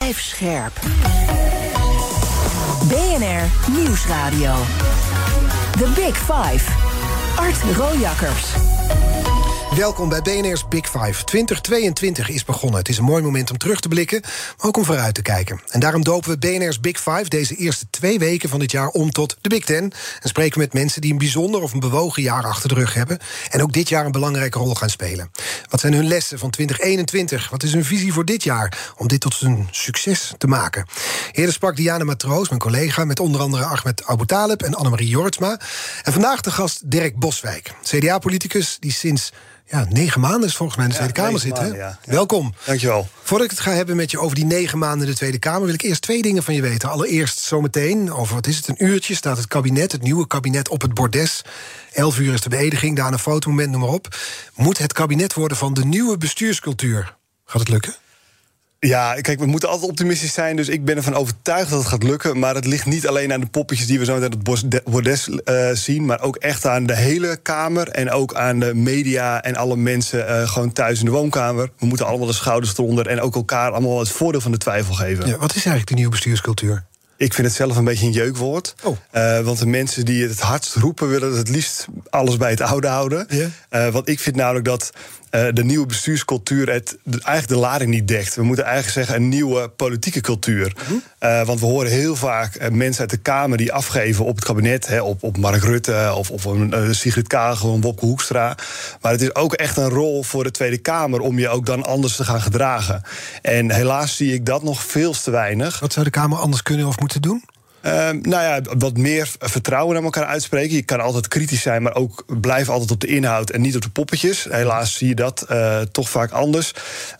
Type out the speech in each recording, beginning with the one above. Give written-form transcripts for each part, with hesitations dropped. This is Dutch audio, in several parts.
Blijf scherp. BNR Nieuwsradio. The Big Five. Art Rojakkers. Welkom bij BNR's Big Five. 2022 is begonnen. Het is een mooi moment om terug te blikken, maar ook om vooruit te kijken. En daarom dopen we BNR's Big Five deze eerste 2 weken van dit jaar om tot de Big Ten. En spreken met mensen die een bijzonder of een bewogen jaar achter de rug hebben. En ook dit jaar een belangrijke rol gaan spelen. Wat zijn hun lessen van 2021? Wat is hun visie voor dit jaar om dit tot een succes te maken? Eerder sprak Diana Matroos, mijn collega, met onder andere Ahmed Abu Taleb en Annemarie Jortsma. En vandaag de gast Dirk Boswijk, CDA-politicus die sinds 9 maanden is volgens mij in de Tweede Kamer zit. Ja. Welkom. Dankjewel. Voordat ik het ga hebben met je over die 9 maanden in de Tweede Kamer, wil ik eerst 2 dingen van je weten. Allereerst zometeen, over wat is het, een uurtje, staat het kabinet, het nieuwe kabinet op het bordes. 11 uur is de beëdiging, daarna een fotomoment, noem maar op. Moet het kabinet worden van de nieuwe bestuurscultuur? Gaat het lukken? Ja, kijk, we moeten altijd optimistisch zijn, dus ik ben ervan overtuigd dat het gaat lukken. Maar het ligt niet alleen aan de poppetjes die we zo meteen op het bordes zien, maar ook echt aan de hele Kamer en ook aan de media en alle mensen gewoon thuis in de woonkamer. We moeten allemaal de schouders eronder en ook elkaar allemaal het voordeel van de twijfel geven. Ja, wat is eigenlijk de nieuwe bestuurscultuur? Ik vind het zelf een beetje een jeukwoord. Want de mensen die het hardst roepen willen het liefst alles bij het oude houden. Yeah. Want ik vind namelijk dat de nieuwe bestuurscultuur eigenlijk de lading niet dekt. We moeten eigenlijk zeggen een nieuwe politieke cultuur. Want we horen heel vaak mensen uit de Kamer die afgeven op het kabinet. Op Mark Rutte of een Sigrid Kaag of een Wopke Hoekstra. Maar het is ook echt een rol voor de Tweede Kamer om je ook dan anders te gaan gedragen. En helaas zie ik dat nog veel te weinig. Wat zou de Kamer anders kunnen of moeten doen? Wat meer vertrouwen naar elkaar uitspreken. Je kan altijd kritisch zijn, maar ook blijf altijd op de inhoud en niet op de poppetjes. Helaas zie je dat toch vaak anders.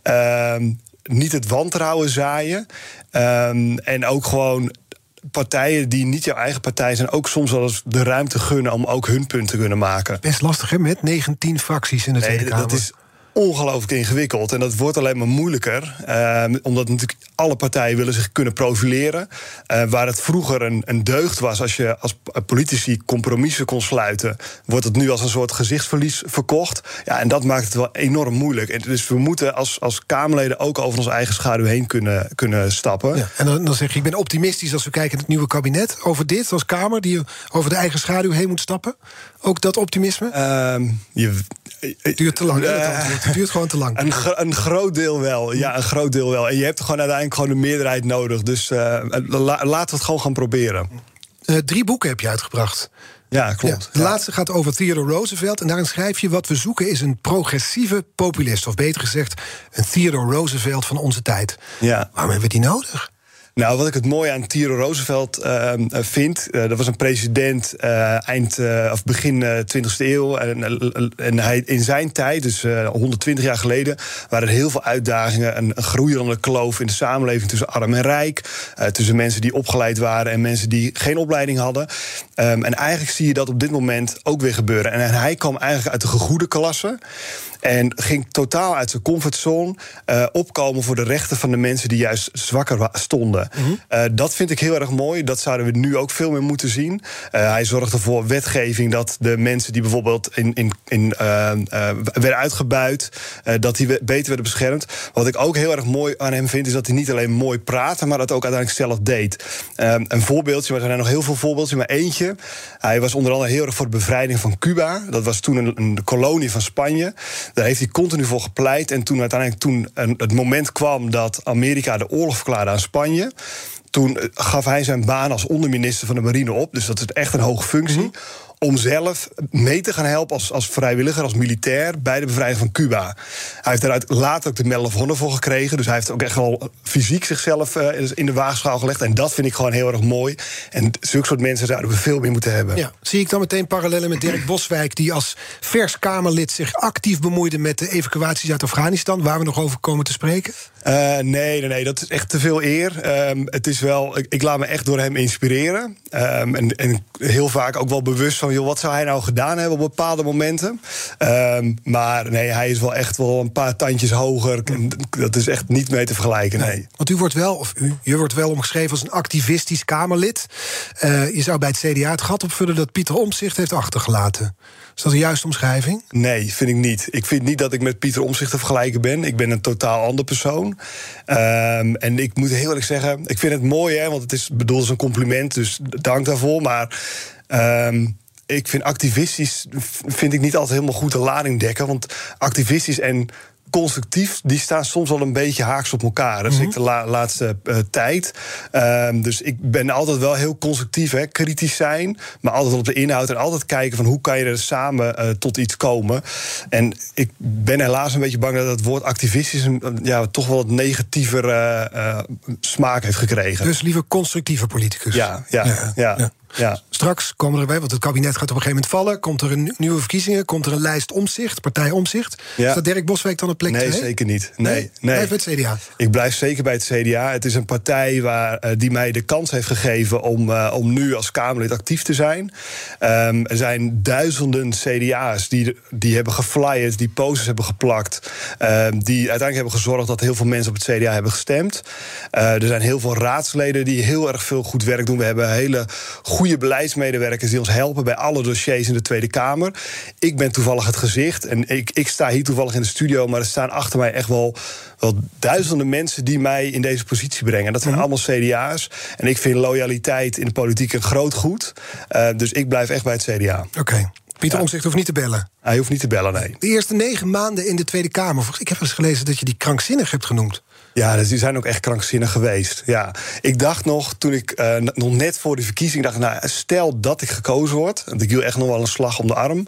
Niet het wantrouwen zaaien. En ook gewoon partijen die niet jouw eigen partij zijn, ook soms wel eens de ruimte gunnen om ook hun punt te kunnen maken. Best lastig, hè, met 19 fracties in de Tweede Kamer. Dat is ongelooflijk ingewikkeld. En dat wordt alleen maar moeilijker. Omdat natuurlijk alle partijen willen zich kunnen profileren. Waar het vroeger een deugd was als je als politici compromissen kon sluiten, wordt het nu als een soort gezichtsverlies verkocht. Ja, en dat maakt het wel enorm moeilijk. En dus we moeten als Kamerleden ook over onze eigen schaduw heen kunnen stappen. Ja, en dan zeg je, ik ben optimistisch als we kijken naar het nieuwe kabinet. Over dit als Kamer, die over de eigen schaduw heen moet stappen. Ook dat optimisme? Het duurt te lang, het duurt gewoon te lang. Een groot deel wel, ja, een groot deel wel. En je hebt gewoon uiteindelijk gewoon een meerderheid nodig. Dus laten we het gewoon gaan proberen. 3 boeken heb je uitgebracht. Ja, klopt. De laatste gaat over Theodore Roosevelt. En daarin schrijf je, wat we zoeken is een progressieve populist. Of beter gezegd, een Theodore Roosevelt van onze tijd. Ja. Waarom hebben we die nodig? Nou, wat ik het mooie aan Theodore Roosevelt vind, dat was een president begin 20e eeuw. En hij in zijn tijd, dus 120 jaar geleden, waren er heel veel uitdagingen. Een groeiende kloof in de samenleving tussen arm en rijk. Tussen mensen die opgeleid waren en mensen die geen opleiding hadden. En eigenlijk zie je dat op dit moment ook weer gebeuren. En hij kwam eigenlijk uit de gegoede klasse. En ging totaal uit zijn comfortzone opkomen voor de rechten van de mensen die juist zwakker stonden. Dat vind ik heel erg mooi. Dat zouden we nu ook veel meer moeten zien. Hij zorgde voor wetgeving dat de mensen die bijvoorbeeld werden uitgebuit, dat die beter werden beschermd. Wat ik ook heel erg mooi aan hem vind, is dat hij niet alleen mooi praatte, maar dat ook uiteindelijk zelf deed. Een voorbeeldje, maar er zijn nog heel veel voorbeeldjes, maar eentje. Hij was onder andere heel erg voor de bevrijding van Cuba. Dat was toen een kolonie van Spanje. Daar heeft hij continu voor gepleit. En toen uiteindelijk het moment kwam dat Amerika de oorlog verklaarde aan Spanje, toen gaf hij zijn baan als onderminister van de marine op. Dus dat is echt een hoge functie. Om zelf mee te gaan helpen als vrijwilliger, als militair, bij de bevrijding van Cuba. Hij heeft daaruit later ook de Medal of Honor voor gekregen. Dus hij heeft ook echt wel fysiek zichzelf in de waagschaal gelegd. En dat vind ik gewoon heel erg mooi. En zulke soort mensen zouden we veel meer moeten hebben. Ja, zie ik dan meteen parallellen met Dirk Boswijk, die als vers Kamerlid zich actief bemoeide met de evacuaties uit Afghanistan, waar we nog over komen te spreken? Nee, dat is echt te veel eer. Het is wel, ik laat me echt door hem inspireren. En heel vaak ook wel bewust van, van, joh, wat zou hij nou gedaan hebben op bepaalde momenten? Maar nee, hij is wel echt wel een paar tandjes hoger. Dat is echt niet mee te vergelijken, nee. Want je wordt wel omschreven als een activistisch Kamerlid. Je zou bij het CDA het gat opvullen dat Pieter Omtzigt heeft achtergelaten. Is dat een juiste omschrijving? Nee, vind ik niet. Ik vind niet dat ik met Pieter Omtzigt te vergelijken ben. Ik ben een totaal ander persoon. En ik moet heel eerlijk zeggen, ik vind het mooi, hè, want het is bedoeld als een compliment, dus dank daarvoor. Maar ik vind activistisch niet altijd helemaal goed de lading dekken. Want activistisch en constructief, die staan soms wel een beetje haaks op elkaar. Dat is de laatste tijd. Dus ik ben altijd wel heel constructief, hè, kritisch zijn, maar altijd op de inhoud en altijd kijken van hoe kan je er samen tot iets komen. En ik ben helaas een beetje bang dat het woord activistisch toch wel wat negatiever smaak heeft gekregen. Dus liever constructieve politicus. Ja. Straks komen erbij, want het kabinet gaat op een gegeven moment vallen. Komt er een nieuwe verkiezingen, komt er een lijst Omtzigt, partij Omtzigt. Ja. Is dat Dirk Boswijk dan een plek? Nee, zeker niet. Nee. Blijf bij het CDA? Ik blijf zeker bij het CDA. Het is een partij die mij de kans heeft gegeven om nu als Kamerlid actief te zijn. Er zijn duizenden CDA's die hebben geflyerd, die posters hebben geplakt, die uiteindelijk hebben gezorgd dat heel veel mensen op het CDA hebben gestemd. Er zijn heel veel raadsleden die heel erg veel goed werk doen. We hebben hele goede beleidsmedewerkers die ons helpen bij alle dossiers in de Tweede Kamer. Ik ben toevallig het gezicht en ik sta hier toevallig in de studio, maar er staan achter mij echt wel duizenden mensen die mij in deze positie brengen. Dat zijn allemaal CDA's. En ik vind loyaliteit in de politiek een groot goed. Dus ik blijf echt bij het CDA. Oké. Pieter Omtzigt hoeft niet te bellen. Hij hoeft niet te bellen, nee. De eerste 9 maanden in de Tweede Kamer. Ik heb eens gelezen dat je die krankzinnig hebt genoemd. Ja, dus die zijn ook echt krankzinnig geweest. Ja. Ik dacht nog, toen ik nog net voor de verkiezing dacht, stel dat ik gekozen word, want ik hield echt nog wel een slag om de arm,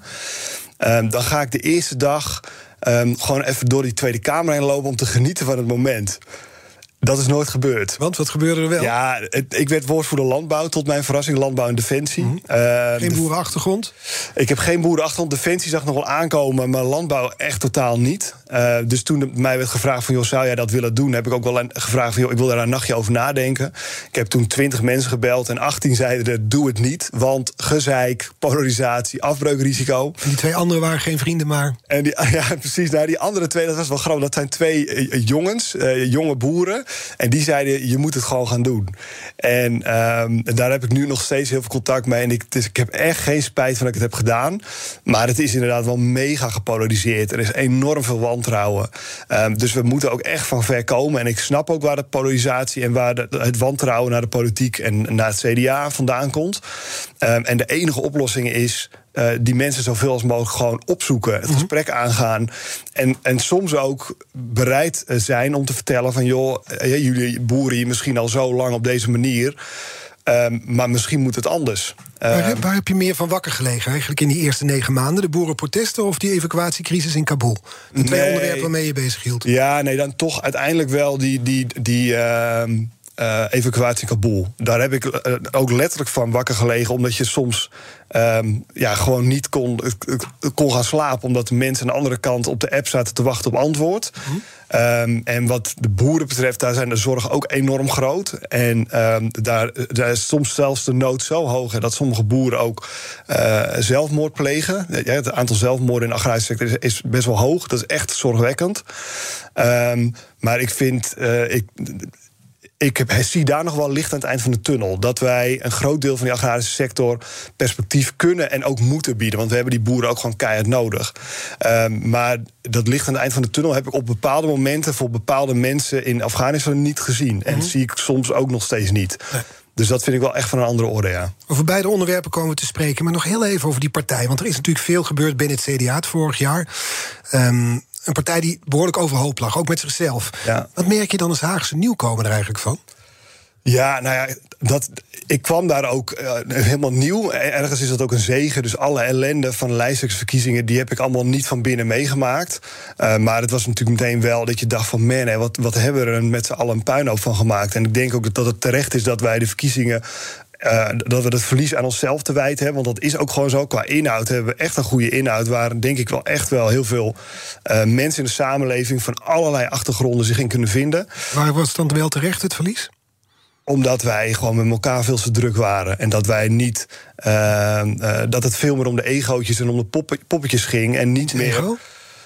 dan ga ik de eerste dag gewoon even door die Tweede Kamer heen lopen om te genieten van het moment. Dat is nooit gebeurd. Want wat gebeurde er wel? Ja, ik werd woordvoerder landbouw, tot mijn verrassing, landbouw en defensie. Geen boerenachtergrond? Ik heb geen boerenachtergrond. Defensie zag nog wel aankomen, maar landbouw echt totaal niet. Dus toen mij werd gevraagd van, joh, zou jij dat willen doen? Heb ik ook wel gevraagd van, joh, ik wil daar een nachtje over nadenken. Ik heb toen 20 mensen gebeld en 18 zeiden, doe het niet. Want gezeik, polarisatie, afbreukrisico. En die 2 anderen waren geen vrienden, maar... En precies. Die andere 2, dat was wel grappig. Dat zijn 2 jongens, jonge boeren. En die zeiden, je moet het gewoon gaan doen. En daar heb ik nu nog steeds heel veel contact mee. En ik heb echt geen spijt van dat ik het heb gedaan. Maar het is inderdaad wel mega gepolariseerd. Er is enorm veel wantrouwen. Dus we moeten ook echt van ver komen. En ik snap ook waar de polarisatie en waar het wantrouwen naar de politiek en naar het CDA vandaan komt. En de enige oplossing is die mensen zoveel als mogelijk gewoon opzoeken, het gesprek aangaan. En soms ook bereid zijn om te vertellen van, joh, jullie boeren hier misschien al zo lang op deze manier, maar misschien moet het anders. Waar heb je meer van wakker gelegen eigenlijk in die eerste 9 maanden? De boerenprotesten of die evacuatiecrisis in Kabul? De 2 onderwerpen waarmee je bezig hield. Ja, nee, dan toch uiteindelijk wel die evacuatie in Kabul. Daar heb ik ook letterlijk van wakker gelegen, omdat je soms gewoon niet kon gaan slapen, omdat de mensen aan de andere kant op de app zaten te wachten op antwoord. En wat de boeren betreft, daar zijn de zorgen ook enorm groot. En daar is soms zelfs de nood zo hoog dat sommige boeren ook zelfmoord plegen. Het aantal zelfmoorden in de agrarische sector is best wel hoog. Dat is echt zorgwekkend. Maar ik vind... Ik zie daar nog wel licht aan het eind van de tunnel. Dat wij een groot deel van die agrarische sector perspectief kunnen en ook moeten bieden. Want we hebben die boeren ook gewoon keihard nodig. Maar dat licht aan het eind van de tunnel heb ik op bepaalde momenten voor bepaalde mensen in Afghanistan niet gezien. En zie ik soms ook nog steeds niet. Nee. Dus dat vind ik wel echt van een andere orde, ja. Over beide onderwerpen komen we te spreken. Maar nog heel even over die partij. Want er is natuurlijk veel gebeurd binnen het CDA het vorig jaar. Een partij die behoorlijk overhoop lag, ook met zichzelf. Ja. Wat merk je dan als Haagse nieuwkomer er eigenlijk van? Ja, ik kwam daar ook helemaal nieuw. Ergens is dat ook een zegen. Dus alle ellende van lijsttrekkersverkiezingen, die heb ik allemaal niet van binnen meegemaakt. Maar het was natuurlijk meteen wel dat je dacht van, man, wat hebben we er met z'n allen een puinhoop van gemaakt. En ik denk ook dat het terecht is dat wij de verkiezingen, dat we het verlies aan onszelf te wijten hebben. Want dat is ook gewoon zo. Qua inhoud hebben we echt een goede inhoud, waar denk ik wel heel veel mensen in de samenleving van allerlei achtergronden zich in kunnen vinden. Waar was het dan wel terecht, het verlies? Omdat wij gewoon met elkaar veel te druk waren. En dat wij niet... dat het veel meer om de egootjes en om de poppetjes ging. En niet meer... Ego?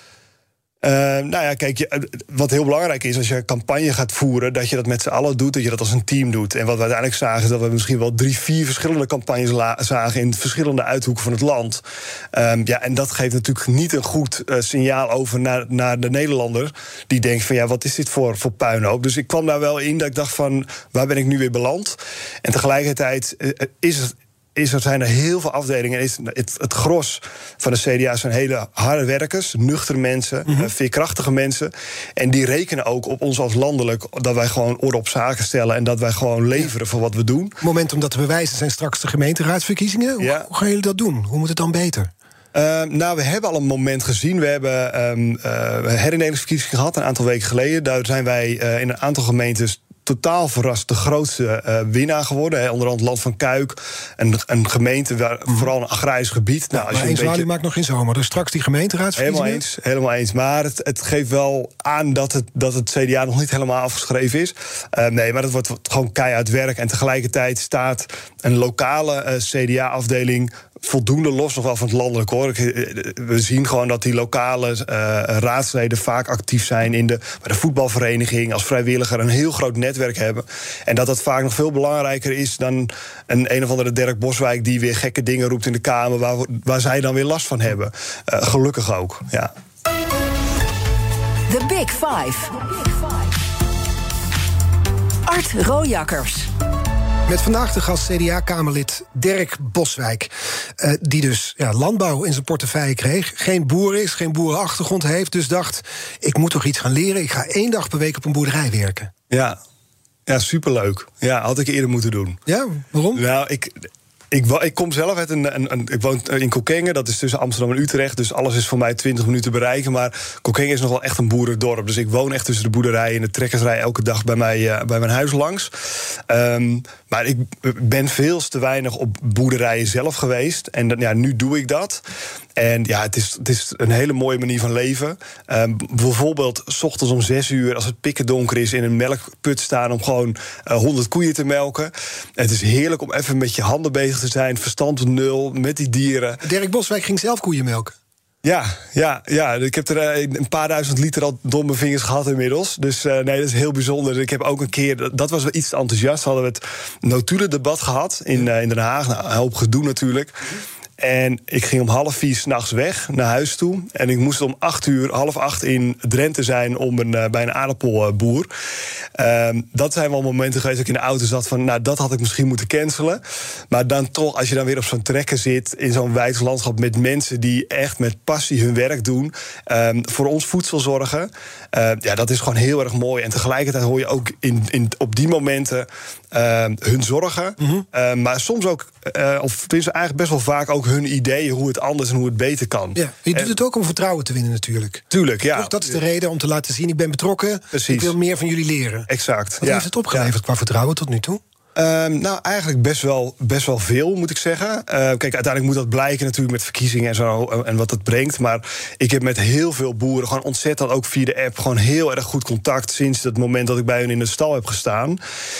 Kijk, wat heel belangrijk is als je een campagne gaat voeren, dat je dat met z'n allen doet, dat je dat als een team doet. En wat we uiteindelijk zagen, is dat we misschien wel 3-4 verschillende campagnes zagen in verschillende uithoeken van het land. En dat geeft natuurlijk niet een goed signaal over naar de Nederlander, die denkt van wat is dit voor puinhoop? Dus ik kwam daar wel in dat ik dacht van, waar ben ik nu weer beland? En tegelijkertijd zijn er heel veel afdelingen. Het gros van de CDA zijn hele harde werkers, nuchtere mensen, veerkrachtige mensen. En die rekenen ook op ons als landelijk dat wij gewoon orde op zaken stellen en dat wij gewoon leveren voor wat we doen. Het moment om dat te bewijzen zijn straks de gemeenteraadsverkiezingen. Hoe gaan jullie dat doen? Hoe moet het dan beter? We hebben al een moment gezien. We hebben herindelingsverkiezingen gehad een aantal weken geleden. Daar zijn wij in een aantal gemeentes totaal verrast de grootste winnaar geworden. Onder andere Land van Kuik, een gemeente waar vooral een agrarisch gebied. Maar Zwaluw maakt nog geen zomer. Dus straks die gemeenteraadsverkiezingen? Helemaal eens. Maar het geeft wel aan dat het CDA nog niet helemaal afgeschreven is. Maar dat wordt gewoon keihard werk. En tegelijkertijd staat een lokale CDA-afdeling voldoende los nog wel van het landelijk, hoor. We zien gewoon dat die lokale raadsleden vaak actief zijn bij de voetbalvereniging, als vrijwilliger een heel groot netwerk hebben. En dat vaak nog veel belangrijker is dan een of andere Dirk Boswijk die weer gekke dingen roept in de Kamer, waar zij dan weer last van hebben. Gelukkig ook, ja. The Big Five. Art Rojakkers. Met vandaag de gast CDA-Kamerlid Dirk Boswijk. Die dus landbouw in zijn portefeuille kreeg. Geen boer is, geen boerenachtergrond heeft. Dus dacht, ik moet toch iets gaan leren. Ik ga 1 dag per week op een boerderij werken. Ja, superleuk. Ja, had ik eerder moeten doen. Ja, waarom? Nou, ik kom zelf uit ik woon in Kockengen, dat is tussen Amsterdam en Utrecht. Dus alles is voor mij 20 minuten bereiken. Maar Kockengen is nog wel echt een boerendorp. Dus ik woon echt tussen de boerderijen en de trekkers rijden elke dag bij mijn huis langs. Maar ik ben veel te weinig op boerderijen zelf geweest. En nu doe ik dat. En het is een hele mooie manier van leven. Bijvoorbeeld 's ochtends om 6 uur, als het pikken donker is, in een melkput staan om gewoon 100 koeien te melken. Het is heerlijk om even met je handen bezig te zijn, verstand op nul, met die dieren. Dirk Boswijk ging zelf koeien melken. Ja. Ik heb er een paar duizend liter al door mijn vingers gehad inmiddels. Dus dat is heel bijzonder. Ik heb ook een keer, dat was wel iets te enthousiast, hadden we het notulendebat gehad in Den Haag. Nou, een hoop gedoe natuurlijk. En ik ging om 7:30 s'nachts weg naar huis toe. En ik moest om 7:30 in Drenthe zijn bij een aardappelboer. Dat zijn wel momenten geweest dat ik in de auto zat van, dat had ik misschien moeten cancelen. Maar dan toch, als je dan weer op zo'n trekker zit, in zo'n wijds landschap met mensen die echt met passie hun werk doen, voor ons voedsel zorgen. Dat is gewoon heel erg mooi. En tegelijkertijd hoor je ook op die momenten hun zorgen. Maar soms ook, of tenminste eigenlijk best wel vaak ook hun ideeën hoe het anders en hoe het beter kan. Ja, je doet het ook om vertrouwen te winnen natuurlijk. Tuurlijk, ja. Toch, dat is de reden om te laten zien, ik ben betrokken. Precies. Ik wil meer van jullie leren. Exact. Wat heeft het opgeleverd qua vertrouwen tot nu toe? Eigenlijk best wel veel, moet ik zeggen. Kijk, uiteindelijk moet dat blijken natuurlijk met verkiezingen en zo en wat het brengt. Maar ik heb met heel veel boeren gewoon ontzettend, ook via de app, gewoon heel erg goed contact sinds het moment dat ik bij hen in de stal heb gestaan.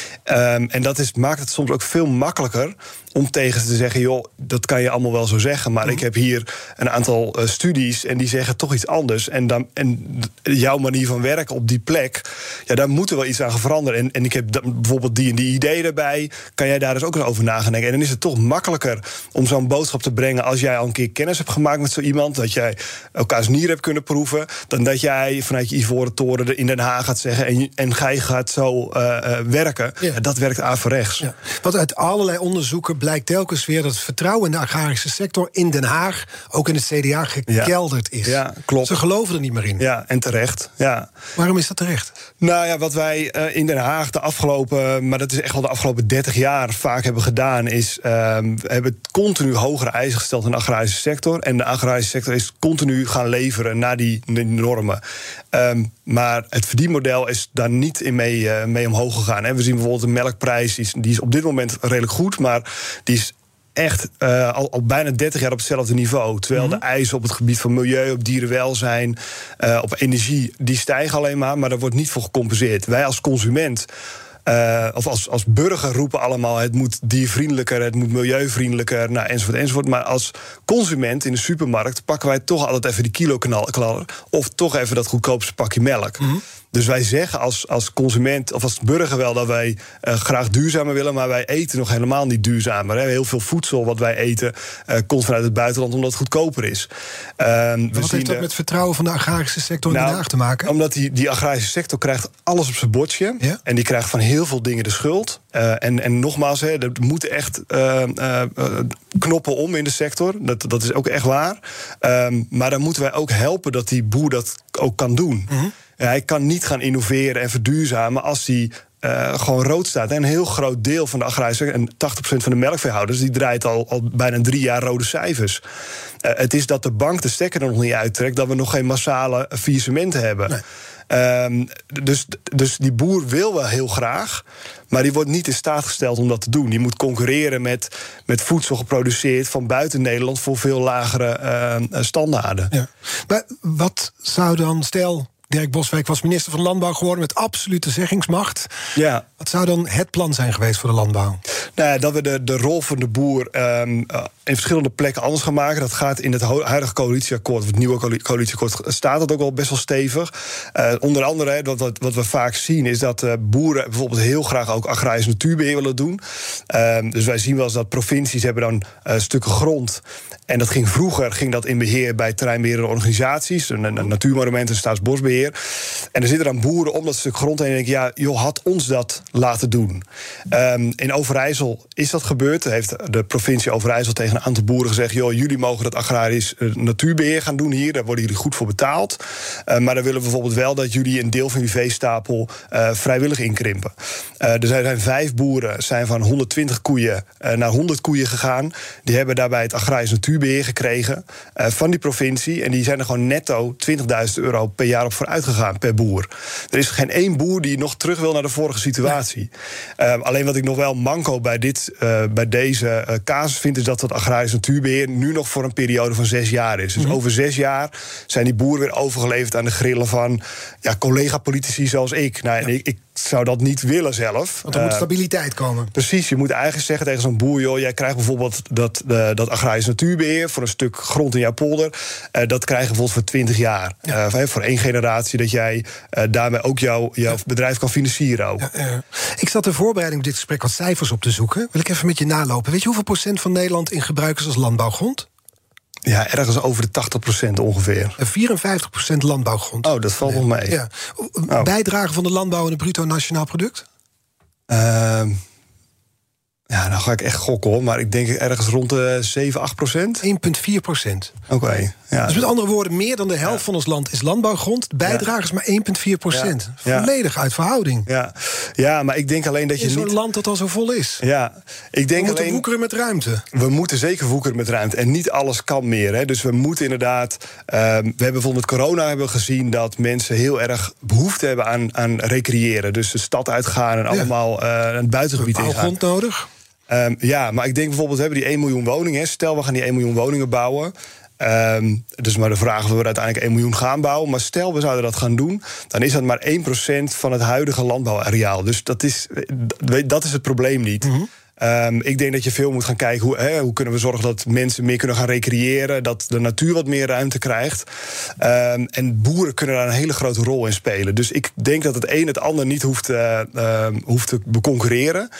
En dat maakt het soms ook veel makkelijker om tegen ze te zeggen, joh, dat kan je allemaal wel zo zeggen, maar ik heb hier een aantal studies en die zeggen toch iets anders. En jouw manier van werken op die plek, daar moet er wel iets aan veranderen. En ik heb bijvoorbeeld die en die ideeën erbij. Kan jij daar dus ook eens over na gaan denken? En dan is het toch makkelijker om zo'n boodschap te brengen als jij al een keer kennis hebt gemaakt met zo iemand, dat jij elkaars nier hebt kunnen proeven, dan dat jij vanuit je ivoren toren in Den Haag gaat zeggen en gij gaat zo werken. Ja. Dat werkt averechts. Ja. Want uit allerlei onderzoeken blijkt telkens weer dat het vertrouwen in de agrarische sector in Den Haag, ook in het CDA, gekelderd is. Ja, klopt. Ze geloven er niet meer in. Ja, en terecht. Ja. Waarom is dat terecht? Nou ja, wat wij in Den Haag maar dat is echt wel de afgelopen 30 jaar vaak hebben gedaan, is we hebben continu hogere eisen gesteld in de agrarische sector. En de agrarische sector is continu gaan leveren naar die normen. Maar het verdienmodel is daar niet in mee omhoog gegaan. We zien bijvoorbeeld de melkprijs, die is op dit moment redelijk goed, maar die is echt al bijna 30 jaar op hetzelfde niveau. Terwijl de eisen op het gebied van milieu, op dierenwelzijn, op energie, die stijgen alleen maar daar wordt niet voor gecompenseerd. Wij als consument of als burger roepen allemaal, het moet diervriendelijker, het moet milieuvriendelijker, nou, enzovoort. Maar als consument in de supermarkt pakken wij toch altijd even die kiloknaller of toch even dat goedkoopste pakje melk. Mm-hmm. Dus wij zeggen als consument of als burger wel dat wij graag duurzamer willen, maar wij eten nog helemaal niet duurzamer. Hè. Heel veel voedsel wat wij eten komt vanuit het buitenland omdat het goedkoper is. Wat heeft dat met vertrouwen van de agrarische sector in Den Haag te maken? Omdat die agrarische sector krijgt alles op zijn bordje. Ja? En die krijgt van heel veel dingen de schuld. En nogmaals, er moeten echt knoppen om in de sector. Dat is ook echt waar. Maar dan moeten wij ook helpen dat die boer dat ook kan doen. Mm-hmm. Hij kan niet gaan innoveren en verduurzamen als hij gewoon rood staat. En een heel groot deel van de agrarische sector, en 80% van de melkveehouders, die draait al bijna 3 jaar rode cijfers. Het is dat de bank de stekker er nog niet uittrekt, dat we nog geen massale faillissementen hebben. Nee. Dus die boer wil wel heel graag, maar die wordt niet in staat gesteld om dat te doen. Die moet concurreren met voedsel geproduceerd van buiten Nederland voor veel lagere standaarden. Ja. Maar wat zou dan, stel, Dirk Boswijk was minister van Landbouw geworden met absolute zeggingsmacht. Ja. Wat zou dan het plan zijn geweest voor de landbouw? Nou ja, dat we de rol van de boer in verschillende plekken anders gaan maken. Dat gaat in het huidige coalitieakkoord, of het nieuwe coalitieakkoord, staat dat ook wel best wel stevig. Onder andere, wat we vaak zien, is dat boeren bijvoorbeeld heel graag ook agrarisch natuurbeheer willen doen. Dus wij zien wel eens dat provincies hebben dan stukken grond. En dat ging dat in beheer bij terreinbeheerende organisaties, een natuurmonumenten, staatsbosbeheer. En er zitten dan boeren om dat stuk grond heen en denken, ja, joh, had ons dat laten doen. In Overijssel is dat gebeurd. Heeft de provincie Overijssel tegen een aantal boeren gezegd, joh, jullie mogen dat agrarisch natuurbeheer gaan doen hier, daar worden jullie goed voor betaald. Maar dan willen we bijvoorbeeld wel dat jullie een deel van die veestapel vrijwillig inkrimpen. Er zijn 5 boeren, zijn van 120 koeien naar 100 koeien gegaan. Die hebben daarbij het agrarisch natuurbeheer gekregen van die provincie. En die zijn er gewoon netto €20.000 per jaar op vooruit gegaan per boer. Er is geen één boer die nog terug wil naar de vorige situatie. Alleen wat ik nog wel manco bij deze casus vind, is dat het agrarisch natuurbeheer nu nog voor een periode van 6 jaar is. Dus over 6 jaar zijn die boeren weer overgeleverd aan de grillen van collega-politici zoals ik. Nou, en ik zou dat niet willen zelf. Want er moet stabiliteit komen. Precies, je moet eigenlijk zeggen tegen zo'n boer, joh, jij krijgt bijvoorbeeld dat agrarisch natuurbeheer voor een stuk grond in jouw polder. Dat krijg je bijvoorbeeld voor 20 jaar. Ja. Voor 1 generatie, dat jij daarmee ook jouw bedrijf kan financieren ook. Ja. Ik zat in voorbereiding op dit gesprek wat cijfers op te zoeken. Wil ik even met je nalopen. Weet je hoeveel procent van Nederland in gebruik is als landbouwgrond? Ja, ergens over de 80% ongeveer. 54% landbouwgrond. Oh, dat valt nog mee. Ja. Bijdrage van de landbouw aan het bruto nationaal product? Ja, nou ga ik echt gokken hoor, maar ik denk ergens rond de 7-8%. 1,4%. Oké. Ja. Dus met andere woorden, meer dan de helft van ons land is landbouwgrond. De bijdrage is maar 1,4%. Volledig uit verhouding. Ja, maar ik denk alleen dat je in zo'n niet... land dat al zo vol is. Ja, ik denk we moeten woekeren met ruimte. We moeten zeker woekeren met ruimte. En niet alles kan meer. Hè. Dus we moeten inderdaad... we hebben bijvoorbeeld met corona gezien dat mensen heel erg behoefte hebben aan recreëren. Dus de stad uitgaan en allemaal een buitengebied ingaan. Grond nodig? Ja, maar ik denk bijvoorbeeld, we hebben die 1 miljoen woningen. Stel, we gaan die 1 miljoen woningen bouwen. Dus maar de vraag of we uiteindelijk 1 miljoen gaan bouwen. Maar stel, we zouden dat gaan doen, dan is dat maar 1% van het huidige landbouwareaal. Dus dat is het probleem niet. Mm-hmm. Ik denk dat je veel moet gaan kijken hoe kunnen we zorgen dat mensen meer kunnen gaan recreëren, dat de natuur wat meer ruimte krijgt. En boeren kunnen daar een hele grote rol in spelen. Dus ik denk dat het een het ander niet hoeft te beconcurreren.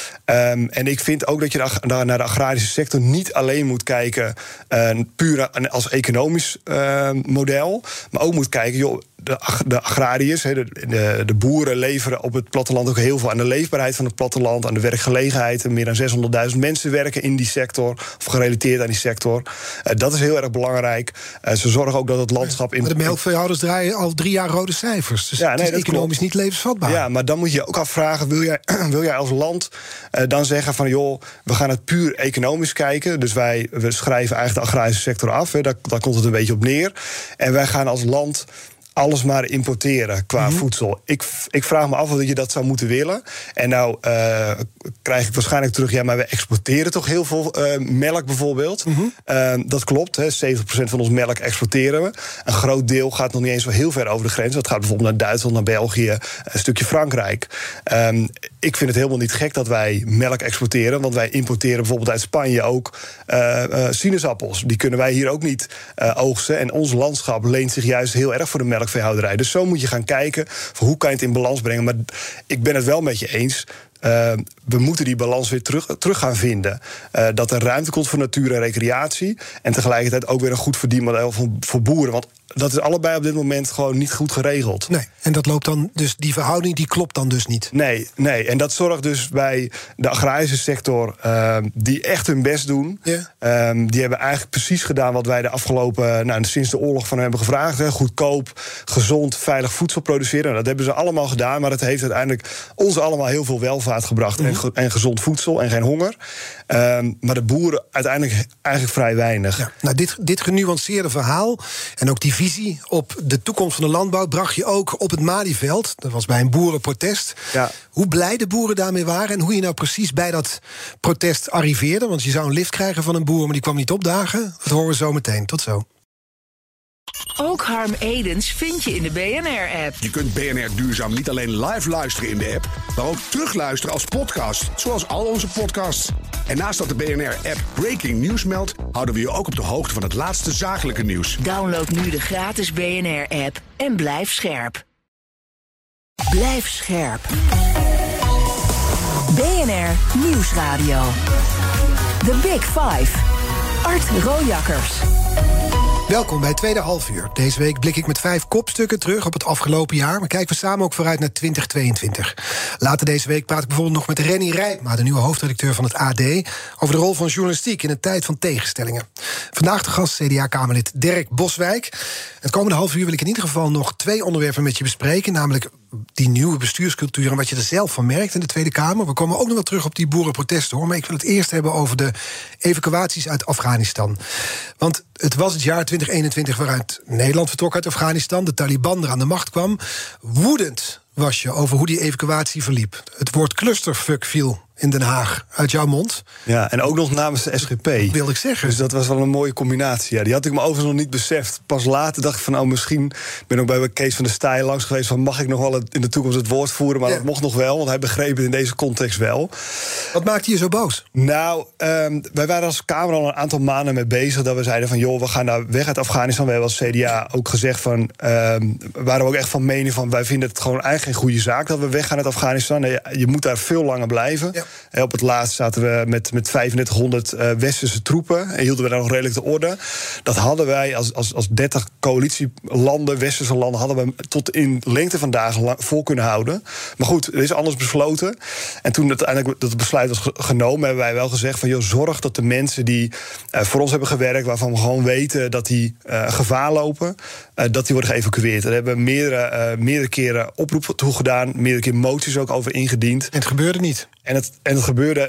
En ik vind ook dat je naar de agrarische sector niet alleen moet kijken puur als economisch model, maar ook moet kijken, joh, de agrariërs, de boeren leveren op het platteland ook heel veel aan de leefbaarheid van het platteland, aan de werkgelegenheid. En meer dan 600.000 mensen werken in die sector, of gerelateerd aan die sector. Dat is heel erg belangrijk. Ze zorgen ook dat het landschap... Maar de melkveehouders draaien al 3 jaar rode cijfers. Dus het is economisch niet levensvatbaar. Ja, maar dan moet je ook afvragen, wil jij als land dan zeggen van, joh, we gaan het puur economisch kijken. Dus we schrijven eigenlijk de agrarische sector af. Daar komt het een beetje op neer. En wij gaan als land alles maar importeren qua voedsel. Ik vraag me af of je dat zou moeten willen. En nou krijg ik waarschijnlijk terug, ja, maar we exporteren toch heel veel melk bijvoorbeeld. Dat klopt, 70% van ons melk exporteren we. Een groot deel gaat nog niet eens zo heel ver over de grens. Dat gaat bijvoorbeeld naar Duitsland, naar België, een stukje Frankrijk. ik vind het helemaal niet gek dat wij melk exporteren. Want wij importeren bijvoorbeeld uit Spanje ook sinaasappels. Die kunnen wij hier ook niet oogsten. En ons landschap leent zich juist heel erg voor de melkveehouderij. Dus zo moet je gaan kijken voor hoe kan je het in balans brengen. Maar ik ben het wel met je eens. We moeten die balans weer terug gaan vinden. Dat er ruimte komt voor natuur en recreatie. En tegelijkertijd ook weer een goed verdienmodel voor boeren. Want dat is allebei op dit moment gewoon niet goed geregeld. Nee, en dat loopt dan dus, die verhouding die klopt dan dus niet. Nee. En dat zorgt dus bij de agrarische sector die echt hun best doen. Yeah. Die hebben eigenlijk precies gedaan wat wij de afgelopen, sinds de oorlog van hebben gevraagd. Hè. Goedkoop, gezond, veilig voedsel produceren. Dat hebben ze allemaal gedaan, maar het heeft uiteindelijk ons allemaal heel veel welvaart gebracht. En gezond voedsel en geen honger. Maar de boeren uiteindelijk eigenlijk vrij weinig. Ja, nou, dit genuanceerde verhaal en ook die visie op de toekomst van de landbouw bracht je ook op het Malieveld. Dat was bij een boerenprotest. Ja. Hoe blij de boeren daarmee waren en hoe je nou precies bij dat protest arriveerde. Want je zou een lift krijgen van een boer, maar die kwam niet opdagen. Dat horen we zo meteen. Tot zo. Ook Harm Edens vind je in de BNR-app. Je kunt BNR Duurzaam niet alleen live luisteren in de app, maar ook terugluisteren als podcast, zoals al onze podcasts. En naast dat de BNR-app Breaking News meldt, houden we je ook op de hoogte van het laatste zakelijke nieuws. Download nu de gratis BNR-app en blijf scherp. Blijf scherp. BNR Nieuwsradio. The Big Five. Art Rojakkers. Welkom bij het tweede halfuur. Deze week blik ik met 5 kopstukken terug op het afgelopen jaar, maar kijken we samen ook vooruit naar 2022. Later deze week praat ik bijvoorbeeld nog met Renny Rijpma, de nieuwe hoofdredacteur van het AD, over de rol van journalistiek in een tijd van tegenstellingen. Vandaag de gast CDA-kamerlid Dirk Boswijk. Het komende halfuur wil ik in ieder geval nog 2 onderwerpen met je bespreken, namelijk die nieuwe bestuurscultuur en wat je er zelf van merkt in de Tweede Kamer. We komen ook nog wel terug op die boerenprotesten, hoor, maar ik wil het eerst hebben over de evacuaties uit Afghanistan. Want het was het jaar 2021 waaruit Nederland vertrok uit Afghanistan, de Taliban er aan de macht kwam. Woedend was je over hoe die evacuatie verliep. Het woord clusterfuck viel in Den Haag uit jouw mond. Ja, en ook nog namens de SGP. Dat wilde ik zeggen. Dus dat was wel een mooie combinatie. Ja, die had ik me overigens nog niet beseft. Pas later dacht ik van, misschien... Ik ben ook bij Kees van der Staaij langs geweest van, mag ik nog wel in de toekomst het woord voeren? Maar dat mocht nog wel, want hij begreep het in deze context wel. Wat maakte je zo boos? Nou, wij waren als Kamer al een aantal maanden mee bezig, dat we zeiden van, joh, we gaan daar weg uit Afghanistan. We hebben als CDA ook gezegd van, waren we ook echt van mening van, wij vinden het gewoon eigenlijk geen goede zaak dat we weggaan uit Afghanistan. Je moet daar veel langer blijven. Ja. Op het laatst zaten we met 3500 westerse troepen en hielden we daar nog redelijk de orde. Dat hadden wij als 30 coalitielanden, westerse landen, hadden we tot in lengte van dagen vol kunnen houden. Maar goed, er is anders besloten. En toen uiteindelijk dat besluit was genomen, hebben wij wel gezegd van, joh, zorg dat de mensen die voor ons hebben gewerkt, waarvan we gewoon weten dat die gevaar lopen, dat die worden geëvacueerd. Daar hebben we meerdere keren oproepen toe gedaan, meerdere keer moties ook over ingediend. En het gebeurde niet. En het gebeurde,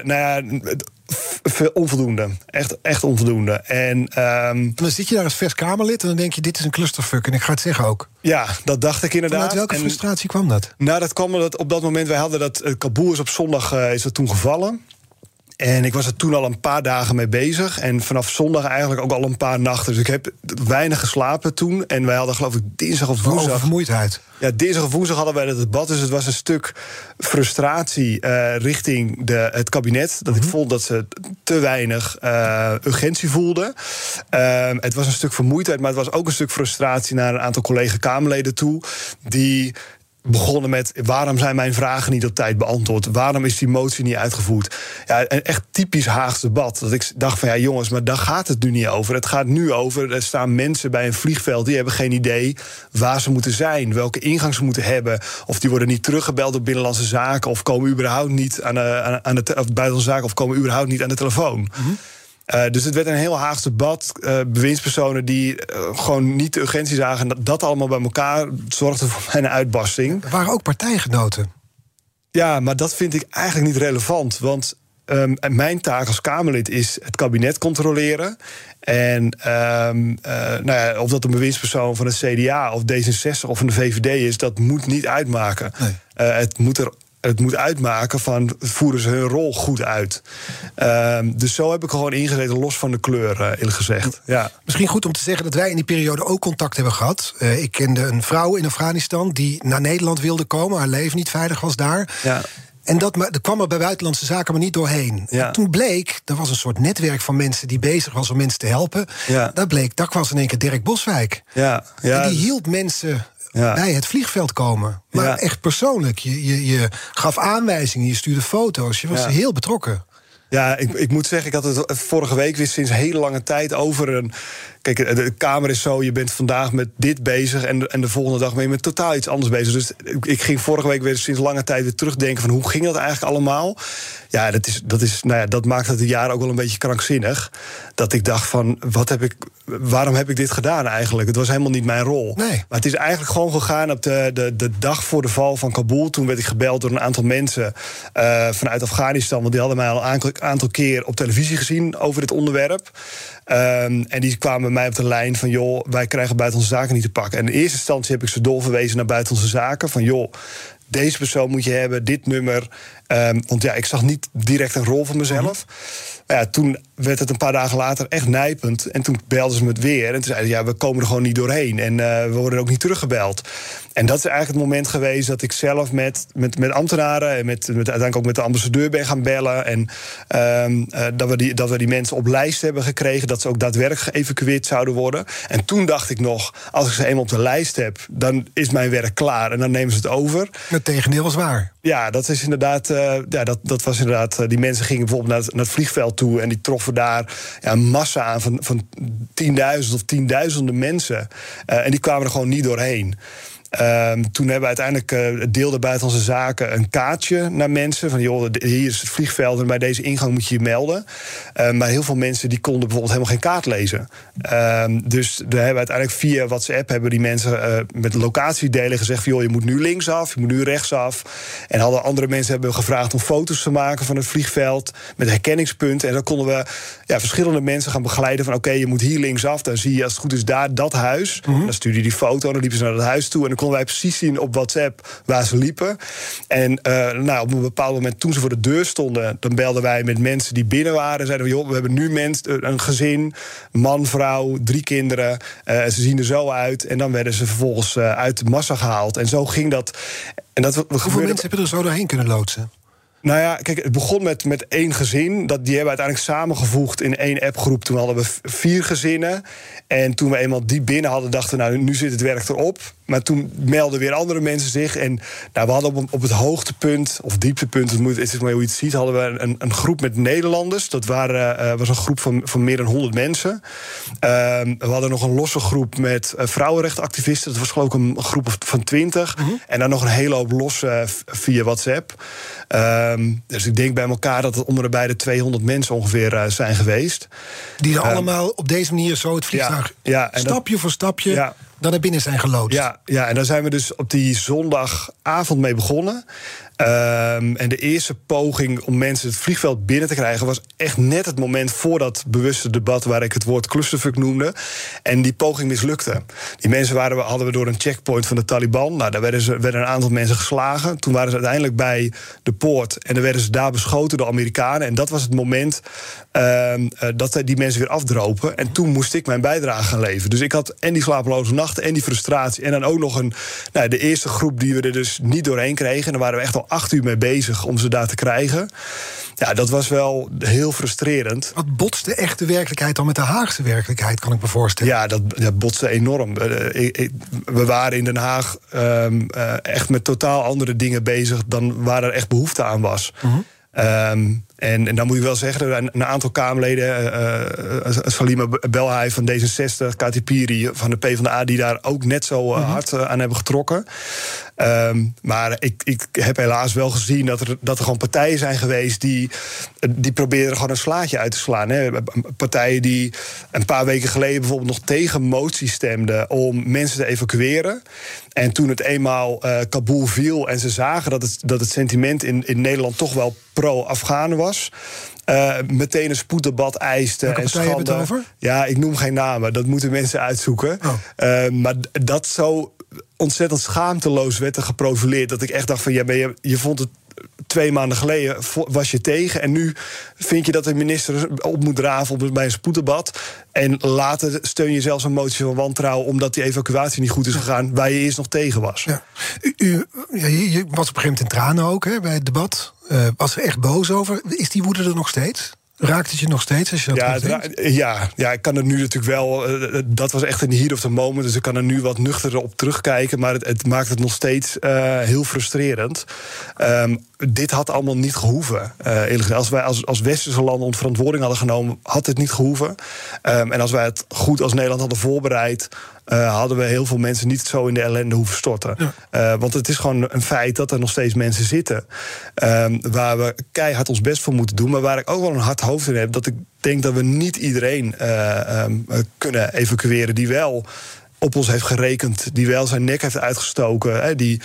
onvoldoende. Echt onvoldoende. En dan zit je daar als vers Kamerlid en dan denk je, dit is een clusterfuck. En ik ga het zeggen ook. Ja, dat dacht ik inderdaad. Vanuit welke frustratie kwam dat? Nou, dat kwam omdat op dat moment, wij hadden dat Kabul is op zondag is dat toen gevallen. En ik was er toen al een paar dagen mee bezig. En vanaf zondag eigenlijk ook al een paar nachten. Dus ik heb weinig geslapen toen. En wij hadden geloof ik dinsdag of woensdag... Oververmoeidheid. Ja, dinsdag of woensdag hadden wij het debat. Dus het was een stuk frustratie richting het kabinet. Dat ik vond dat ze te weinig urgentie voelden. Het was een stuk vermoeidheid, maar het was ook een stuk frustratie naar een aantal collega-Kamerleden toe. Die begonnen met, waarom zijn mijn vragen niet op tijd beantwoord? Waarom is die motie niet uitgevoerd? Ja, een echt typisch Haags debat. Dat ik dacht van, ja jongens, maar daar gaat het nu niet over. Het gaat nu over, er staan mensen bij een vliegveld, die hebben geen idee waar ze moeten zijn, welke ingang ze moeten hebben, of die worden niet teruggebeld door Binnenlandse Zaken, of komen überhaupt niet aan de Buitenlandse Zaken, of komen überhaupt niet aan de telefoon. Dus het werd een heel Haags debat. Bewindspersonen die gewoon niet de urgentie zagen. Dat allemaal bij elkaar zorgde voor mijn uitbarsting. Er waren ook partijgenoten. Ja, maar dat vind ik eigenlijk niet relevant. Want mijn taak als Kamerlid is het kabinet controleren. En of dat een bewindspersoon van het CDA of D66 of van de VVD is, dat moet niet uitmaken. Nee. Het moet uitmaken van, voeren ze hun rol goed uit. Dus zo heb ik gewoon ingezeten, los van de kleur, eerlijk gezegd. Ja. Misschien goed om te zeggen dat wij in die periode ook contact hebben gehad. Ik kende een vrouw in Afghanistan die naar Nederland wilde komen. Haar leven niet veilig was daar. Ja. En dat kwam er bij Buitenlandse Zaken maar niet doorheen. Ja. En toen bleek, er was een soort netwerk van mensen die bezig was om mensen te helpen. Ja. Dat was in één keer Dirk Boswijk. Ja. En die hielp mensen bij het vliegveld komen. Maar echt persoonlijk. Je gaf aanwijzingen, je stuurde foto's. Je was heel betrokken. Ja, ik moet zeggen, ik had het vorige week weer sinds hele lange tijd over een... Kijk, de Kamer is zo, je bent vandaag met dit bezig... en de volgende dag ben je met totaal iets anders bezig. Dus ik ging vorige week weer sinds lange tijd weer terugdenken... van hoe ging dat eigenlijk allemaal? Ja, dat maakt het jaar ook wel een beetje krankzinnig. Dat ik dacht van, waarom heb ik dit gedaan eigenlijk? Het was helemaal niet mijn rol. Nee. Maar het is eigenlijk gewoon gegaan op de dag voor de val van Kabul. Toen werd ik gebeld door een aantal mensen vanuit Afghanistan... want die hadden mij al een aantal keer op televisie gezien over dit onderwerp. En die kwamen bij mij op de lijn van... joh, wij krijgen Buitenlandse Zaken niet te pakken. En in eerste instantie heb ik ze doorverwezen naar Buitenlandse Zaken... van joh, deze persoon moet je hebben, dit nummer. Want ik zag niet direct een rol voor mezelf. Ja, toen werd het een paar dagen later echt nijpend. En toen belden ze me het weer. En toen zeiden ze, we komen er gewoon niet doorheen. En we worden ook niet teruggebeld. En dat is eigenlijk het moment geweest dat ik zelf met ambtenaren... en uiteindelijk ook met de ambassadeur ben gaan bellen. En dat we die mensen op lijst hebben gekregen... dat ze ook daadwerkelijk geëvacueerd zouden worden. En toen dacht ik nog, als ik ze eenmaal op de lijst heb... dan is mijn werk klaar en dan nemen ze het over. Het tegendeel was waar. Ja, dat is inderdaad. Dat was inderdaad. Die mensen gingen bijvoorbeeld naar het vliegveld toe en die troffen daar een massa aan van 10.000 of tienduizenden mensen. En die kwamen er gewoon niet doorheen. Toen hebben we uiteindelijk deelde Buitenlandse Zaken een kaartje naar mensen. Van joh, hier is het vliegveld en bij deze ingang moet je je melden. Maar heel veel mensen die konden bijvoorbeeld helemaal geen kaart lezen. Dus we hebben uiteindelijk via WhatsApp hebben die mensen met locatiedelen gezegd van joh, je moet nu linksaf, je moet nu rechtsaf. En andere mensen hebben gevraagd om foto's te maken van het vliegveld met herkenningspunten. En dan konden we verschillende mensen gaan begeleiden van oké, je moet hier linksaf. Dan zie je als het goed is daar dat huis. Dan stuurde je die foto en dan liepen ze naar dat huis toe. En dan konden wij precies zien op WhatsApp waar ze liepen. En op een bepaald moment, toen ze voor de deur stonden... dan belden wij met mensen die binnen waren. En zeiden we, joh, we hebben nu een gezin, man, vrouw, 3 kinderen. Ze zien er zo uit. En dan werden ze vervolgens uit de massa gehaald. En zo ging dat. En Hoeveel mensen hebben er zo doorheen kunnen loodsen? Nou ja, kijk, het begon met 1 gezin. Die hebben we uiteindelijk samengevoegd in 1 appgroep. Toen hadden we 4 gezinnen. En toen we eenmaal die binnen hadden, dachten we, nou, nu zit het werk erop. Maar toen melden weer andere mensen zich. En we hadden op het hoogtepunt, of dieptepunt, is het maar hoe je het ziet, hadden we een groep met Nederlanders. Dat was een groep van meer dan 100 mensen. We hadden nog een losse groep met vrouwenrechtenactivisten. Dat was geloof ik een groep van 20. En dan nog een hele hoop losse via WhatsApp. Dus ik denk bij elkaar dat het om en bij de 200 mensen ongeveer zijn geweest. Die er allemaal op deze manier zo het vliegtuig stapje voor stapje naar binnen zijn geloodst. Ja, en daar zijn we dus op die zondagavond mee begonnen. En de eerste poging om mensen het vliegveld binnen te krijgen was echt net het moment voor dat bewuste debat waar ik het woord clusterfuck noemde. En die poging mislukte. Die mensen hadden we door een checkpoint van de Taliban. Nou, daar werden een aantal mensen geslagen. Toen waren ze uiteindelijk bij de poort en dan werden ze daar beschoten door Amerikanen. En dat was het moment dat die mensen weer afdropen. En toen moest ik mijn bijdrage gaan leveren. Dus ik had en die slapeloze nachten en die frustratie. En dan ook nog de eerste groep die we er dus niet doorheen kregen. En dan waren we echt al 8 uur mee bezig om ze daar te krijgen. Ja, dat was wel heel frustrerend. Wat botste echt de werkelijkheid dan met de Haagse werkelijkheid, kan ik me voorstellen? Ja, dat botste enorm. We waren in Den Haag echt met totaal andere dingen bezig dan waar er echt behoefte aan was. En dan moet ik wel zeggen, een aantal Kamerleden, Salima Belhaai van D66, Kati Piri van de PvdA, die daar ook net zo hard aan hebben getrokken. Maar ik heb helaas wel gezien dat er gewoon partijen zijn geweest die proberen gewoon een slaatje uit te slaan. Hè. Partijen die een paar weken geleden bijvoorbeeld nog tegen motie stemden om mensen te evacueren. En toen het eenmaal Kabul viel en ze zagen dat het sentiment in Nederland toch wel pro-Afghanen was, meteen een spoeddebat eiste. Welke en partij hebben we het over? Ja, ik noem geen namen, dat moeten mensen uitzoeken. Maar dat zo ontzettend schaamteloos werd er geprofileerd dat ik echt dacht van je vond het 2 maanden geleden was je tegen. En nu vind je dat de minister op moet draven bij een spoeddebat. En later steun je zelfs een motie van wantrouwen omdat die evacuatie niet goed is gegaan, waar je eerst nog tegen was. Ja. U was op een gegeven moment in tranen ook bij het debat. Was er echt boos over? Is die woede er nog steeds? Raakt het je nog steeds als je dat ja, ik kan er nu natuurlijk wel. Dat was echt een heat of the moment. Dus ik kan er nu wat nuchterder op terugkijken. Maar het maakt het nog steeds heel frustrerend. Dit had allemaal niet gehoeven. Eerlijk gezegd, als wij als westerse landen onze verantwoording hadden genomen, had dit niet gehoeven. En als wij het goed als Nederland hadden voorbereid, hadden we heel veel mensen niet zo in de ellende hoeven storten. Ja. Want het is gewoon een feit dat er nog steeds mensen zitten waar we keihard ons best voor moeten doen, maar waar ik ook wel een hard hoofd in heb, dat ik denk dat we niet iedereen kunnen evacueren die wel op ons heeft gerekend, die wel zijn nek heeft uitgestoken, die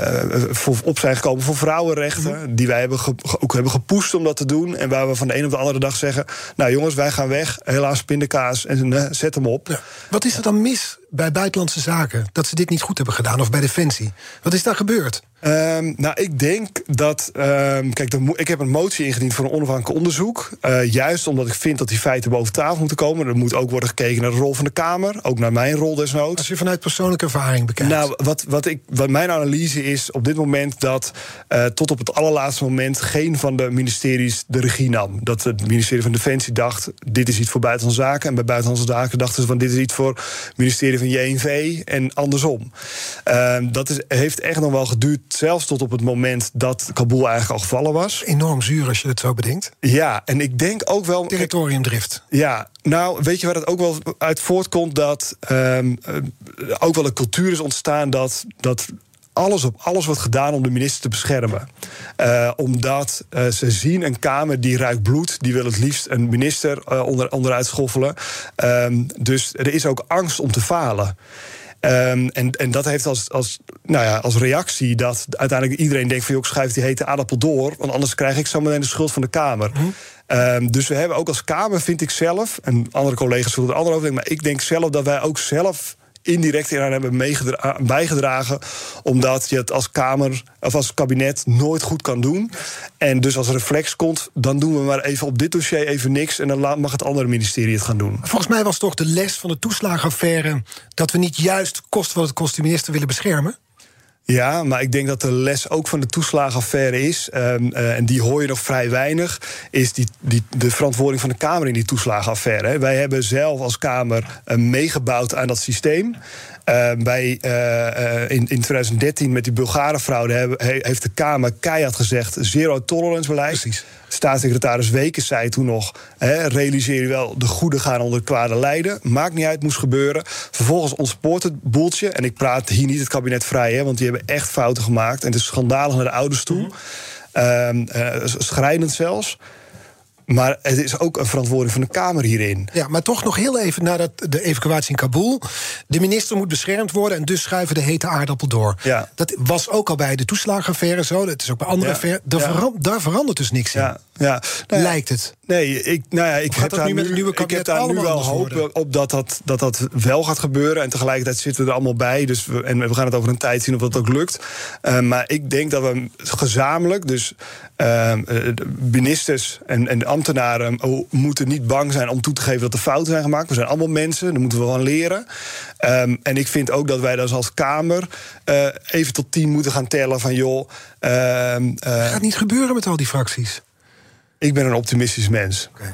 op zijn gekomen voor vrouwenrechten, die wij ook hebben gepusht om dat te doen, en waar we van de een op de andere dag zeggen, nou jongens, wij gaan weg, helaas pindakaas, en zet hem op. Ja. Wat is er dan mis bij Buitenlandse Zaken, dat ze dit niet goed hebben gedaan, of bij Defensie? Wat is daar gebeurd? Nou, ik denk dat kijk, ik heb een motie ingediend voor een onafhankelijk onderzoek. Juist omdat ik vind dat die feiten boven tafel moeten komen. Er moet ook worden gekeken naar de rol van de Kamer. Ook naar mijn rol desnoods. Als je vanuit persoonlijke ervaring bekijkt. Nou, wat mijn analyse is op dit moment, dat tot op het allerlaatste moment geen van de ministeries de regie nam. Dat het ministerie van Defensie dacht, dit is iets voor Buitenlandse Zaken. En bij Buitenlandse Zaken dachten ze van, dit is iets voor het ministerie van JNV en andersom. Dat heeft echt nog wel geduurd, zelfs tot op het moment dat Kabul eigenlijk al gevallen was. Enorm zuur als je het zo bedenkt. Ja, en ik denk ook wel territoriumdrift. Ja, nou, weet je waar het ook wel uit voortkomt, dat ook wel een cultuur is ontstaan dat alles wordt gedaan om de minister te beschermen. Omdat ze zien een Kamer die ruikt bloed, die wil het liefst een minister onderuit schoffelen. Dus er is ook angst om te falen. En dat heeft als reactie dat uiteindelijk iedereen denkt van, joh, ik schuif die hete aardappel door, want anders krijg ik zo meteen de schuld van de Kamer. Dus we hebben ook als Kamer, vind ik zelf, en andere collega's zullen er anders over denken, maar ik denk zelf dat wij ook zelf indirect eraan hebben bijgedragen, omdat je het als Kamer of als kabinet nooit goed kan doen. En dus als reflex komt, dan doen we maar even op dit dossier even niks, en dan mag het andere ministerie het gaan doen. Volgens mij was toch de les van de toeslagenaffaire dat we niet juist kosten wat het kost de minister willen beschermen? Ja, maar ik denk dat de les ook van de toeslagenaffaire is, en die hoor je nog vrij weinig, is de verantwoording van de Kamer in die toeslagenaffaire. Wij hebben zelf als Kamer meegebouwd aan dat systeem. In 2013 met die Bulgarenfraude heeft de Kamer keihard gezegd, zero tolerance beleid. Precies. Staatssecretaris Wekers zei toen nog, realiseer je wel, de goede gaan onder het kwade lijden. Maakt niet uit, moest gebeuren. Vervolgens ontspoort het boeltje. En ik praat hier niet het kabinet vrij, want die hebben echt fouten gemaakt. En het is schandalig naar de ouders toe. Schrijnend zelfs. Maar het is ook een verantwoording van de Kamer hierin. Ja, maar toch nog heel even nadat de evacuatie in Kabul. De minister moet beschermd worden en dus schuiven de hete aardappel door. Ja. Dat was ook al bij de toeslagenaffaire zo. Dat is ook bij andere affaires. Daar verandert dus niks in. Ja. Lijkt het. Nee, ik heb daar nu wel hoop op dat wel gaat gebeuren. En tegelijkertijd zitten we er allemaal bij. Dus we gaan het over een tijd zien of dat ook lukt. Maar ik denk dat we gezamenlijk, dus ministers en ambtenaren moeten niet bang zijn om toe te geven dat er fouten zijn gemaakt. We zijn allemaal mensen, daar moeten we van leren. En ik vind ook dat wij dus als Kamer even tot 10 moeten gaan tellen van joh. Het gaat niet gebeuren met al die fracties. Ik ben een optimistisch mens. Okay.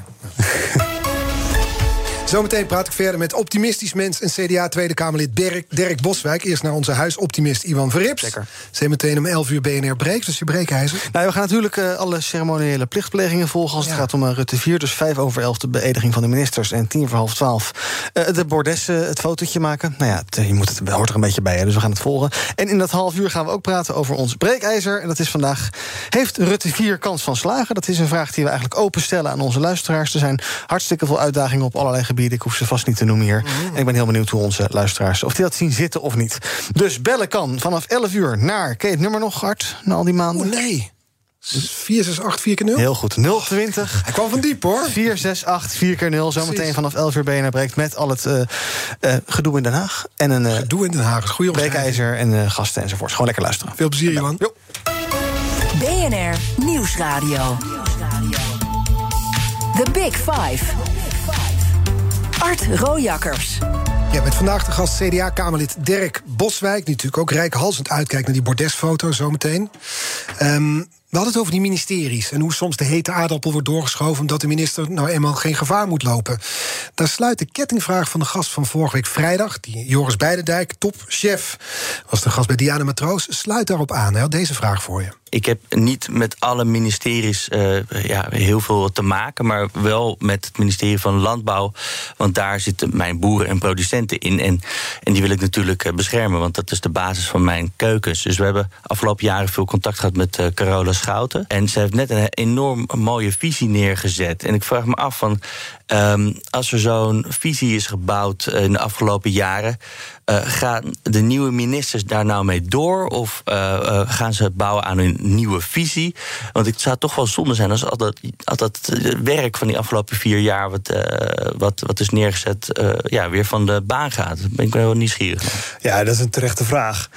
Zometeen praat ik verder met optimistisch mens en CDA Tweede Kamerlid Dirk Boswijk. Eerst naar onze huisoptimist Iwan Verrips. Zeker. Zometeen om 11 uur BNR breekt, dus je breekijzer. Nou, we gaan natuurlijk alle ceremoniële plichtplegingen volgen als het gaat om Rutte 4. Dus 11:05 de beëdiging van de ministers en 11:10 de bordes, het fotootje maken. Nou ja, het hoort er een beetje bij, dus we gaan het volgen. En in dat half uur gaan we ook praten over ons breekijzer. En dat is vandaag, heeft Rutte 4 kans van slagen? Dat is een vraag die we eigenlijk openstellen aan onze luisteraars. Er zijn hartstikke veel uitdagingen op allerlei gebieden. Ik hoef ze vast niet te noemen hier. En ik ben heel benieuwd hoe onze luisteraars, of die dat zien zitten of niet. Dus bellen kan vanaf 11 uur naar, ken je het nummer nog, Art, na al die maanden? Nee. 468 4x0? Heel goed. 020. Hij kwam van diep, hoor. 468 4x0. Zometeen vanaf 11 uur BNR breekt met al het gedoe in Den Haag. En een gedoe in Den Haag, is goede breekijzer en gasten enzovoort. Gewoon lekker luisteren. Veel plezier, Johan. BNR Nieuwsradio. The Big Five. Art Rojakkers. Ja, met vandaag de gast CDA-Kamerlid Dirk Boswijk... die natuurlijk ook reikhalzend uitkijkt naar die bordesfoto zometeen. We hadden het over die ministeries en hoe soms de hete aardappel wordt doorgeschoven... omdat de minister nou eenmaal geen gevaar moet lopen. Daar sluit de kettingvraag van de gast van vorige week vrijdag... die Joris Beidendijk, topchef, was de gast bij Diana Matroos... sluit daarop aan. Hij had deze vraag voor je. Ik heb niet met alle ministeries heel veel te maken... maar wel met het ministerie van Landbouw. Want daar zitten mijn boeren en producenten in. En die wil ik natuurlijk beschermen, want dat is de basis van mijn keukens. Dus we hebben afgelopen jaren veel contact gehad met Carola Schouten. En ze heeft net een enorm mooie visie neergezet. En ik vraag me af van... als er zo'n visie is gebouwd in de afgelopen jaren... gaan de nieuwe ministers daar nou mee door? Of gaan ze bouwen aan hun nieuwe visie? Want het zou toch wel zonde zijn als al dat werk van die afgelopen 4 jaar... wat is neergezet, weer van de baan gaat. Daar ben ik wel heel nieuwsgierig naar. Ja, dat is een terechte vraag.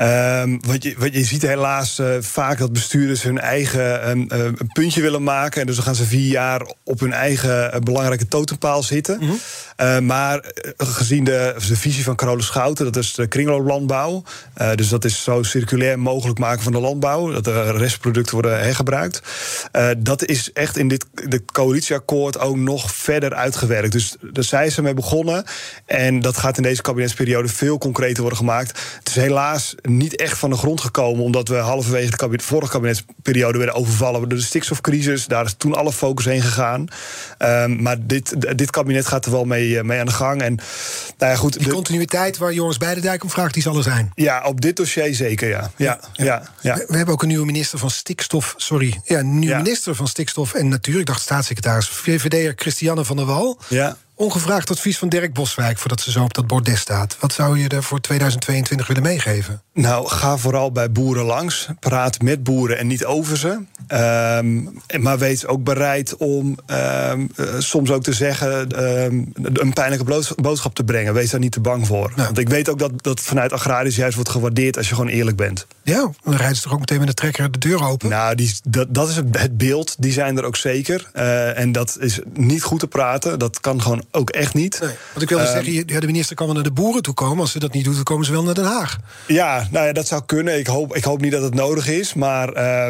Wat je ziet helaas vaak dat bestuurders hun eigen een puntje willen maken. En dus dan gaan ze 4 jaar op hun eigen belangrijke totempaal zitten. Mm-hmm. Maar gezien de visie van Carola Schouten, dat is de kringlooplandbouw. Dus dat is zo circulair mogelijk maken van de landbouw. Dat de restproducten worden hergebruikt. Dat is echt in de coalitieakkoord ook nog verder uitgewerkt. Dus daar zijn ze mee begonnen. En dat gaat in deze kabinetsperiode veel concreter worden gemaakt. Het is helaas niet echt van de grond gekomen, omdat we halverwege de vorige kabinetsperiode werden overvallen door de stikstofcrisis. Daar is toen alle focus heen gegaan. Maar dit kabinet gaat er wel mee aan de gang. En nou ja, goed, die continuïteit waar Joris Beidendijk om vraagt, die zal er zijn. Ja, op dit dossier zeker, ja. We hebben ook een nieuwe minister van stikstof. Minister van Stikstof en Natuur. Ik dacht staatssecretaris. VVD'er Christiane van der Wal. Ja. Ongevraagd advies van Dirk Boswijk voordat ze zo op dat bordes staat. Wat zou je er voor 2022 willen meegeven? Nou, ga vooral bij boeren langs. Praat met boeren en niet over ze. Maar wees ook bereid om soms ook te zeggen... een pijnlijke boodschap te brengen. Wees daar niet te bang voor. Ja. Want ik weet ook dat vanuit agrarisch juist wordt gewaardeerd als je gewoon eerlijk bent. Ja, dan rijden ze toch ook meteen met de trekker de deur open? Nou, dat is het beeld. Die zijn er ook zeker. En dat is niet goed te praten. Dat kan gewoon ook echt niet. Nee, want ik wilde zeggen, de minister kan wel naar de boeren toe komen. Als ze dat niet doet, dan komen ze wel naar Den Haag. Ja, nou ja, dat zou kunnen. Ik hoop niet dat het nodig is. Maar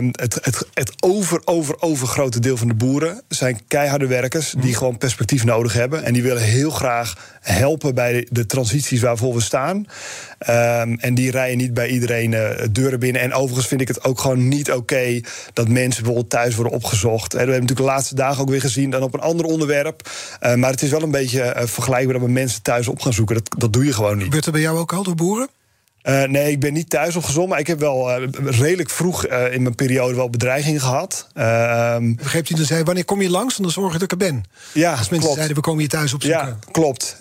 het overgrote deel van de boeren zijn keiharde werkers die gewoon perspectief nodig hebben. En die willen heel graag helpen bij de transities waarvoor we staan. En die rijden niet bij iedereen deuren binnen. En overigens vind ik het ook gewoon niet oké dat mensen bijvoorbeeld thuis worden opgezocht. We hebben natuurlijk de laatste dagen ook weer gezien dan op een ander onderwerp. Maar het is wel een beetje vergelijkbaar dat we mensen thuis op gaan zoeken. Dat doe je gewoon niet. Gebeurt er bij jou ook al door boeren? Nee, ik ben niet thuis opgezonden, maar ik heb wel redelijk vroeg in mijn periode wel bedreigingen gehad. Begreep u dan zei, wanneer kom je langs? Dan zorg ik dat ik er ben. Ja, als mensen klopt. zeiden, we komen je thuis opzoeken. Ja, klopt.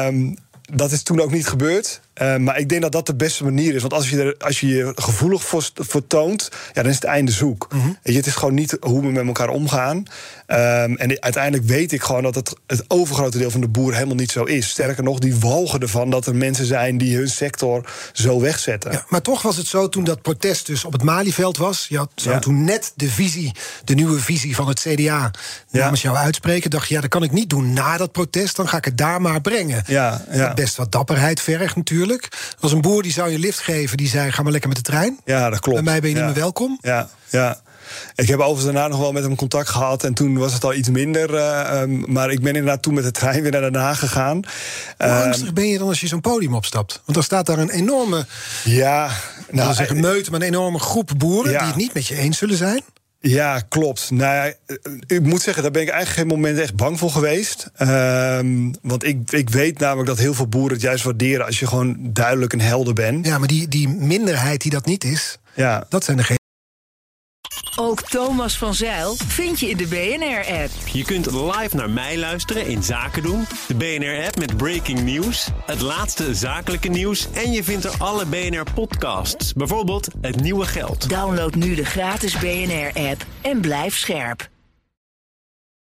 Dat is toen ook niet gebeurd. Maar ik denk dat dat de beste manier is. Want als je je gevoelig voor toont, dan is het einde zoek. Mm-hmm. Het is gewoon niet hoe we met elkaar omgaan. En uiteindelijk weet ik gewoon dat het overgrote deel van de boeren helemaal niet zo is. Sterker nog, die walgen ervan dat er mensen zijn die hun sector zo wegzetten. Ja, maar toch was het zo, toen dat protest dus op het Malieveld was, je zou toen net de nieuwe visie van het CDA namens jou uitspreken. Dacht je, dat kan ik niet doen na dat protest, dan ga ik het daar maar brengen. Ja. Dat best wat dapperheid vergt natuurlijk. Als een boer die zou je lift geven, die zei, ga maar lekker met de trein. Ja, dat klopt. Bij mij ben je niet meer welkom. Ja. Ik heb overigens daarna nog wel met hem contact gehad. En toen was het al iets minder. Maar ik ben inderdaad toen met de trein weer naar Den Haag gegaan. Hoe angstig ben je dan als je zo'n podium opstapt? Want dan staat daar een enorme... meute, maar een enorme groep boeren die het niet met je eens zullen zijn. Ja, klopt. Nou ja, ik moet zeggen, daar ben ik eigenlijk geen moment echt bang voor geweest. Want ik weet namelijk dat heel veel boeren het juist waarderen als je gewoon duidelijk een helder bent. Ja, maar die minderheid die dat niet is, dat zijn degenen. Ook Thomas van Zijl vind je in de BNR-app. Je kunt live naar mij luisteren in Zaken doen. De BNR-app met breaking news, het laatste zakelijke nieuws en je vindt er alle BNR-podcasts. Bijvoorbeeld Het Nieuwe Geld. Download nu de gratis BNR-app en blijf scherp.